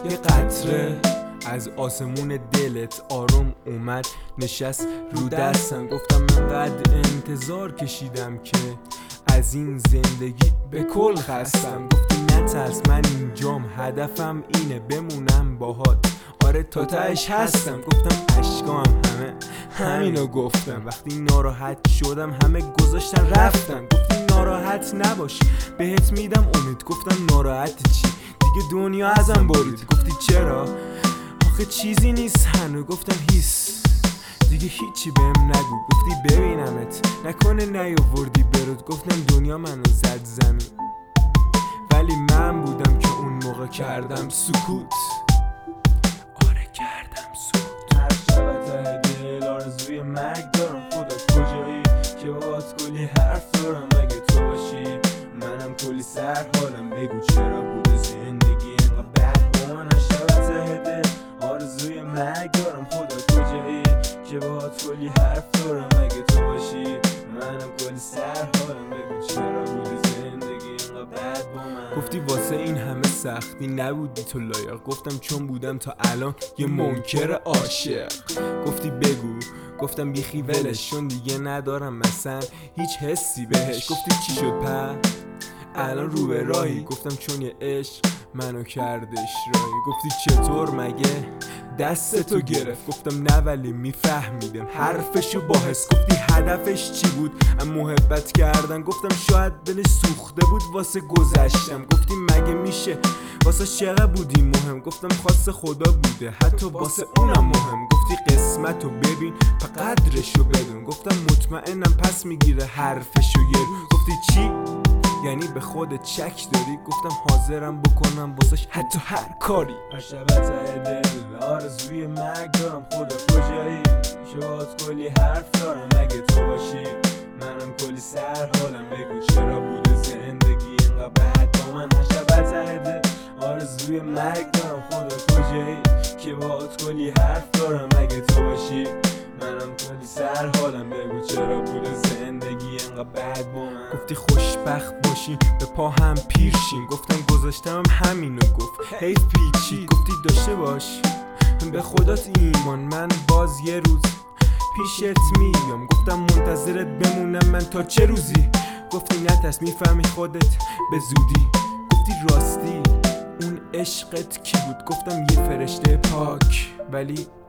یه قطره از آسمون دلت آروم اومد نشست رو دستم. گفتم انقدر انتظار کشیدم که از این زندگی به کل خستم. گفتی نترس من اینجام، هدفم اینه بمونم باهات، آره تا تهش هستم. گفتم اشکام همینو گفتم. وقتی ناراحت شدم همه گذاشتن رفتن. گفتی ناراحت نباش بهت میدم امید. گفتم ناراحت چی دیگه دنیا ازم برید. گفتی چرا آخه چیزی نیست هنو. گفتم هیس دیگه هیچی بهم نگو. گفتی ببینمت نکنه نیاوردی برود. گفتم دنیا منو زد زمین ولی من بودم که اون موقع کردم سکوت. آره کردم سکوت. هر شب ته دل آرزوی مرگ دارم. خدا کجایی که باهات کلی حرف دارم. اگه تو باشی منم کلی سر حالم. بگو چرا بوده زندگی اینقدر بد با من. هر شب ته دل آرزوی مرگ دارم. خدا کجایی که باهات کلی حرف دارم. اگه تو باشی منم کلی سر حالم. بگو چرا بوده زندگی اینقدر بد با من. گفتی واسه این همه سختی نبودی تو لایق. گفتم چون بودم تا الان یه منکر عاشق. گفتی بگو. گفتم بیخی ولش چون دیگه ندارم مثلا هیچ حسی بهش. گفتی چی شد الان رو به راهی. گفتم چون یه عشق منو کردش راهی. گفتی چطور مگه دستتو گرفت. گفتم نه ولی میفهمیدم حرفشو با حس. گفتی هدفش چی بود محبت کردن. گفتم شاید دلش سوخته بود واسه گذشتم. گفتی مگه میشه واسه چقدر بودی مهم. گفتم خواست خدا بوده حتی واسه اونم مهم. گفتی قسمتو ببین پا قدرشو بدون. گفتم مطمئنم پس میگیره حرفشو یه روز. گفتی چی یعنی به خودت شک داری. گفتم حاضرم بکنم واسش حتی هر کاری. هر شب ته دل آرزوی مرگ دارم. خدا کجایی که باهات کلی حرف دارم. اگه تو باشی منم کلی سر حالم. بگو چرا بوده زندگی اینقدر بد با من. هر شب ته دل آرزوی مرگ دارم. خدا کجایی که باهات کلی حرف دارم. اگه تو باشی منم کلی سر حالم. بگو چرا بوده زندگی اینقدر بد با من. گفتی خوشبخت باشی به پا هم پیرشیم. گفتم گذاشتم همینو گفت حیف پیچی. گفتی داشته باش به خودت ایمان من باز یه روز پیشت میام. گفتم منتظرت بمونم من تا چه روزی. گفتی نترس میفهمی خودت به زودی. گفتی راستی اون عشقت کی بود. گفتم یه فرشته پاک ولی